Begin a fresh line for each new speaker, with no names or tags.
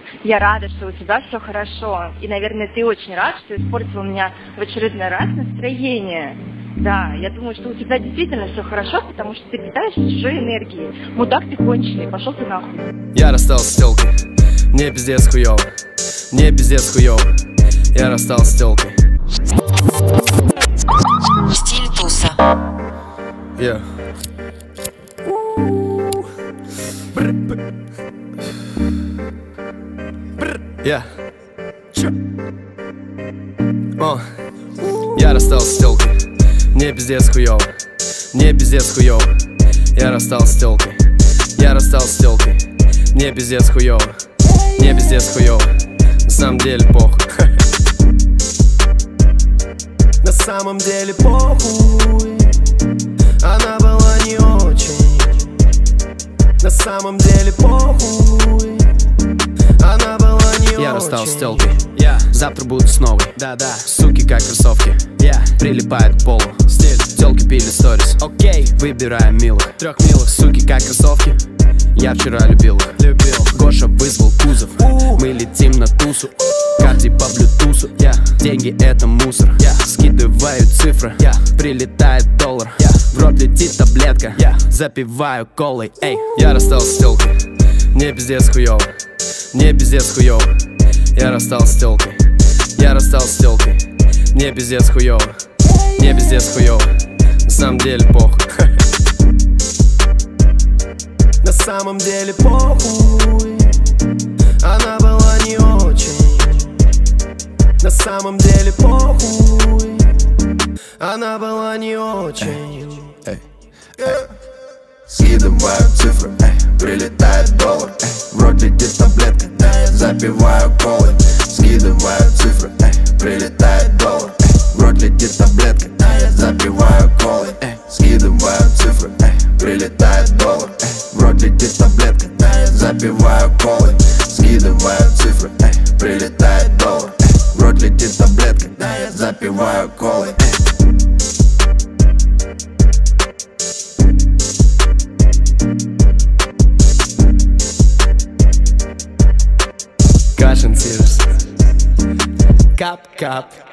Я рада, что у тебя все хорошо. И, наверное, ты очень рад, что испортил у меня в очередной раз настроение. Да, я думаю, что у тебя действительно все хорошо, потому что ты питаешься чужой энергией. Мудак ты конченый, пошел ты нахуй.
Я расстался с тёлкой, мне пиздец хуёво, мне пиздец хуёво. Я расстался с тёлкой.
Стиль туса.
Yeah. Yeah. Я расстался с тёлкой, мне пиздец хуёво, мне пиздец хуёво. Я расстался с тёлкой, я расстался с тёлкой, мне пиздец хуёво, мне пиздец хуёво. На самом деле похуй. На самом деле похуй. Она была не очень. На самом деле похуй. Она была не очень. Я расстался с тёлкой, завтра буду с новой. Да-да. Суки как кроссовки, прилипают к полу. Стиль. Тёлки пили сторис, окей. Выбираем милых, 3 милых. Суки как кроссовки, я вчера любил их. Гоша вызвал кузов, мы летим на тусу. Карди по блютусу, деньги это мусор. Скидываю цифры, прилетает доллар. В рот летит таблетка, запиваю колой. Эй, я расстался с тёлкой, мне пиздец хуёво, мне пиздец хуёво. Я расстался с тёлкой, я расстался с тёлкой, мне пиздец хуёво, мне пиздец хуёво. На самом деле похуй. На самом деле похуй. Она была не очень. На самом деле похуй. Она была не очень.
Скидываю цифры, прилетает доллар. В рот летит таблетка, запиваю колой. Скидываю цифры, прилетает доллар. В рот летит таблетка, запиваю колой. Скидываю цифры, прилетает доллар. В рот летит таблетка, запиваю колой. Скидываю цифры, прилетает доллар. В рот летит таблетка, запиваю колой.
Кашин Сирс. Кап-кап.